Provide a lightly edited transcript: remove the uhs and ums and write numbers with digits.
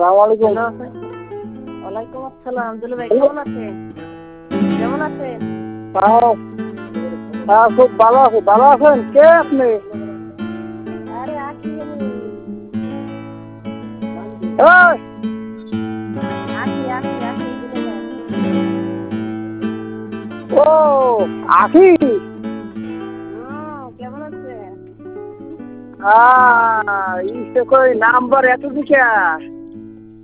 আসসালামু আলাইকুম। ওয়ালাইকুম আসসালাম। দুলু ভাই কেমন আছেন? কেমন আছেন? হ্যাঁ, হ্যাঁ, খুব ভালো আছি। ভালো আছেন? কে আপনি? আরে আখি আমি। এই, আখি দুলু ভাই। ও আখি। কেমন আছেন? ইসে কই নাম্বার এত দিকে